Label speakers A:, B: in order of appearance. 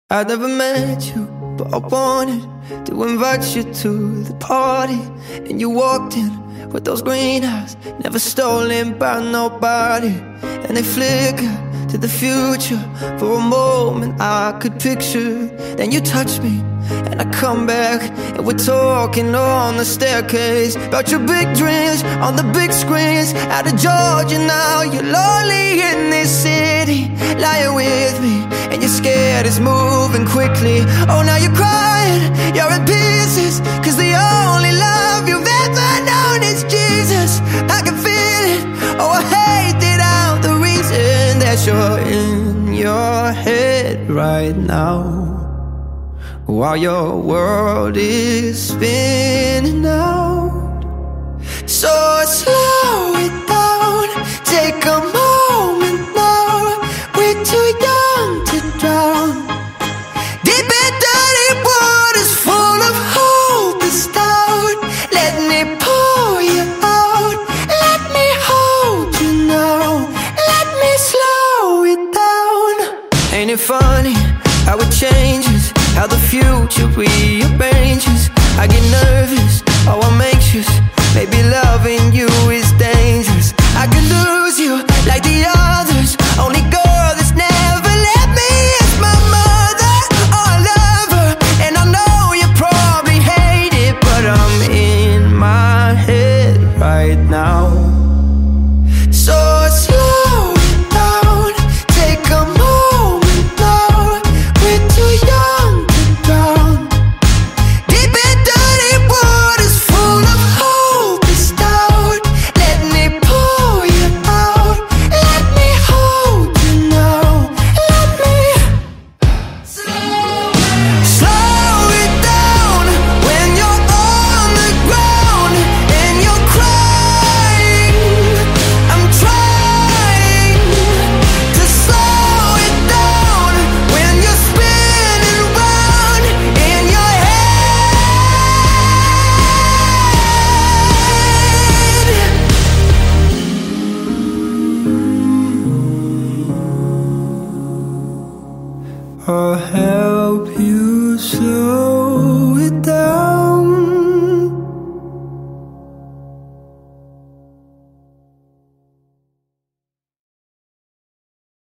A: I never met you, but I wanted to invite you to the party. And you walked in with those green eyes, never stolen by nobody. And they flicker to the future. For a moment I could picture. Then you touch me and I come back, and we're talking on the staircase about your big dreams on the big screens. Out of Georgia now, you're lonely in this city, lying with me, and you're scared it's moving quickly. Oh, now you're crying, you're in pieces, cause the only love you've ever known is Jesus. I can feel it, oh I hate it, I'm the reason that you're in your head right now, while your world is spinning out. So slow it down, take a moment now. We're too young to drown. Deep and dirty waters full of hope is down. Let me pull you out, let me hold you now, let me slow it down. Ain't it funny how it changes, how the future rearranges? I get nervous, oh I'm anxious, maybe loving you is dangerous. I could lose you like the others.